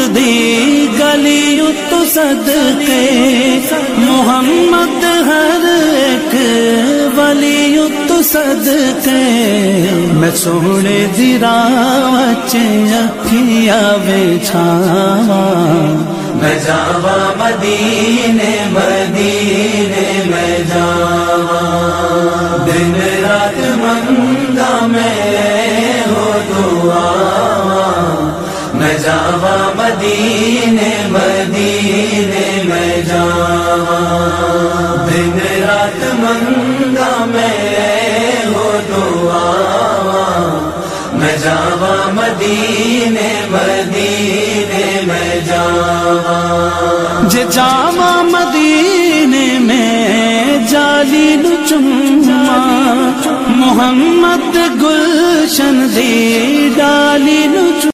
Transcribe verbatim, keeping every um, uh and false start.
دی گلی اتو صدقے محمد ہر ایک ولی اتو صدقے میں سونے دی راہ وچ اکھیاں وچھاواں میں جاواں مدینے مدینے میں جاواں دن رات منگا میں ہو دعا میں جاواں مدینے مدینے میں جاواں دن رات منگا میں ہو دعا میں جاواں مدینے مدینے میں جاواں جے جاواں مدینے میں جالی نو چما محمد گلشن دی ڈالی نو